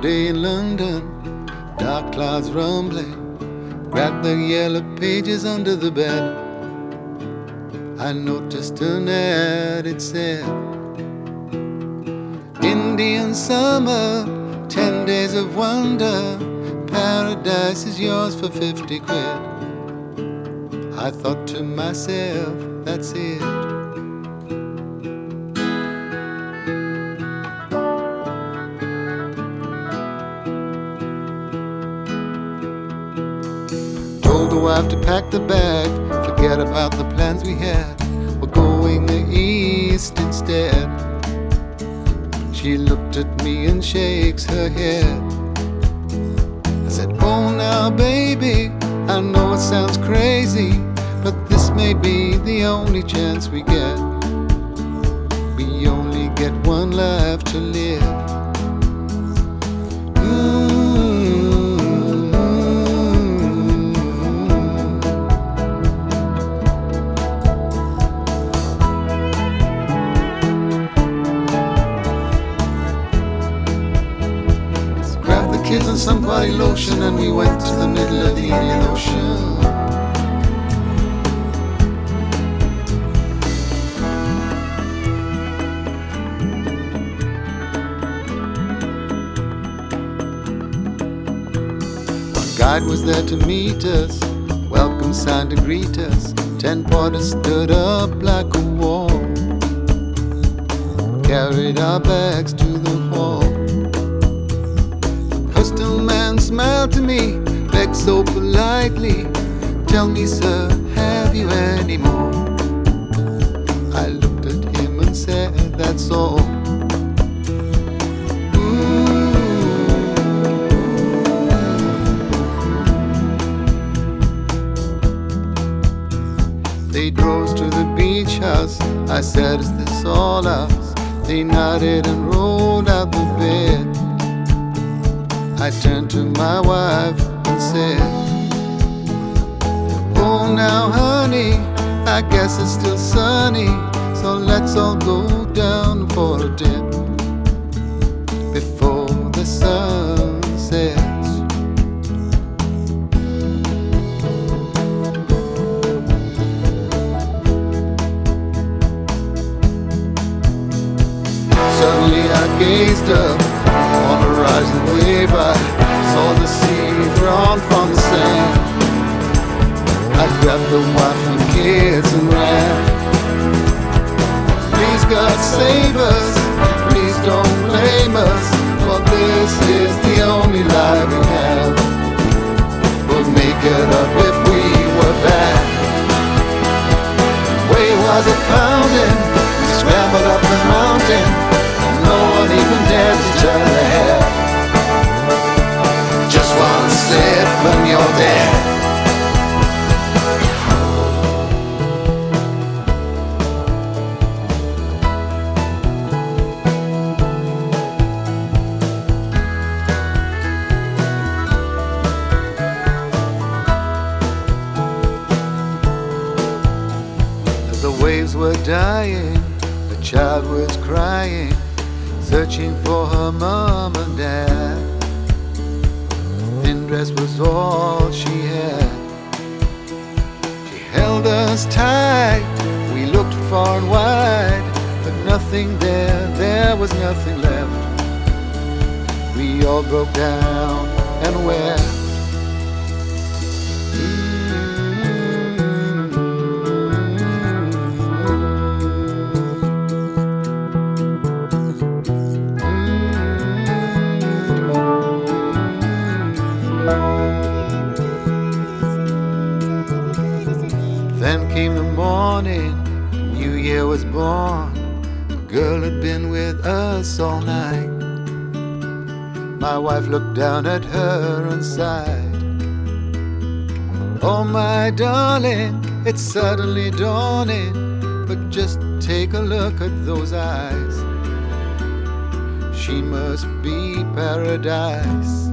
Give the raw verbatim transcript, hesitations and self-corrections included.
day in London, dark clouds rumbling. Grabbed the yellow pages under the bed. I noticed an ad, it said, Indian summer, ten days of wonder, paradise is yours for fifty quid. I thought to myself, that's it. Told the wife to pack the bag, forget about the plans we had. We're going east instead. She looked at me and shakes her head. I said, oh now baby, I know it sounds crazy, but this may be the only chance we get. We only get one life to live. Kids and some body lotion, and we went to the middle of the Indian Ocean. Our guide was there to meet us, welcome sign to greet us. Ten porters stood up like a wall, carried our bags to the hall. Postal man smiled to me, begged so politely, tell me sir, have you any more? I looked at him and said, that's all. Ooh. They drove to the beach house, I said, is this all ours? They nodded and rolled out the bed. I turned to my wife and said, oh now honey, I guess it's still sunny, so let's all go down for a dip before the sun sets. Suddenly I gazed up on a rising wave. I saw the sea drawn from the sand. I grabbed the wife and kids and ran. Please God save us, please don't blame us, for this is the only life we have. We'll make it up if we were back. Wave was a pounding, we scrambled up the mountain. No one even dared to turn their head. Just one sip and you're dead. As the waves were dying, the child was crying, searching for her mom and dad. The thin dress was all she had. She held us tight, we looked far and wide, but nothing there, there was nothing left. We all broke down and wept. Then came the morning, New Year was born. The girl had been with us all night. My wife looked down at her and sighed. Oh my darling, it's suddenly dawning, but just take a look at those eyes. She must be paradise.